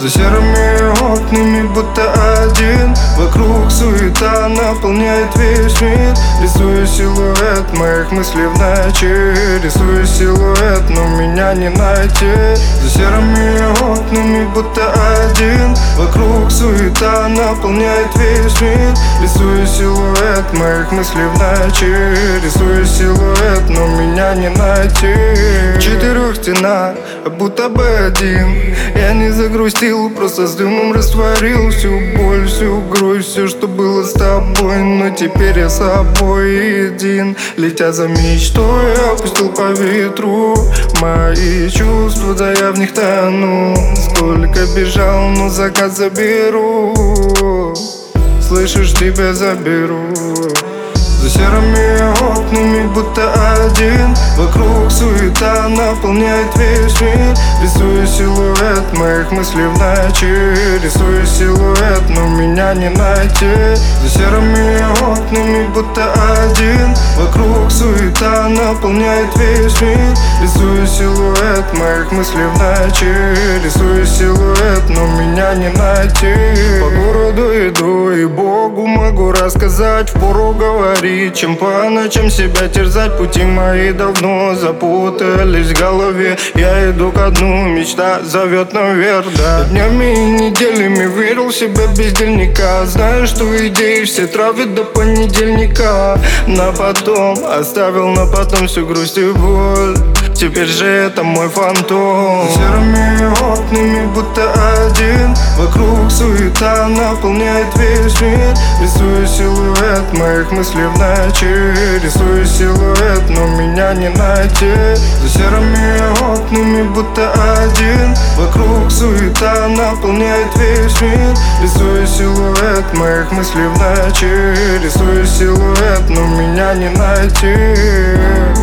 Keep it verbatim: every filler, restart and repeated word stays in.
За серыми окнами будто один. Вокруг суета наполняет весь мир. Рисую силуэт моих мыслей в ночи. Рисую силуэт, но меня не найти. За серыми окнами будто один. Вокруг суета наполняет весь мир. Рисую силуэт моих мыслей в ночи. Рисую силуэт, но меня не найти. В четырех стенах, будто бы один. Я не загрустил, просто с дымом растворил всю боль, всю грусть, все, что было с тобой. Но теперь я с собой един. Летя за мечтой, опустил по ветру мои чувства, да я в них тону. Сколько бежал, но закат заберу. Слышишь, тебя заберу. За серыми окнами будто один. Вокруг суета наполняет весь мир. Рисую силуэт моих мыслей в ночи. Рисую силуэт, но меня не найти. За серыми окнами будто один. Вокруг суета наполняет весь мир. Рисую силуэт моих мыслей в ночи. Рисую силуэт, но меня не найти. По городу иду и Богу могу рассказать. Впору говорить, чем по ночам себя терзать. Пути мои давно запутались в голове. Я иду ко дну, мечта зовет наверх, да. Днями и неделями верил в себя бездельника. Знаю, что идеи все травят до понедельника. На потом оставил на потом всю грусть и боль. Теперь же это мой фантом. За серыми окнами будто один. Вокруг суета наполняет весь мир. Рисую силуэт моих мыслей в ночи. Рисую силуэт, но меня не найти. За серыми окнами будто один. Вокруг суета наполняет весь мир. Рисую силуэт моих мыслей в ночи. Рисую силуэт, но меня не найти.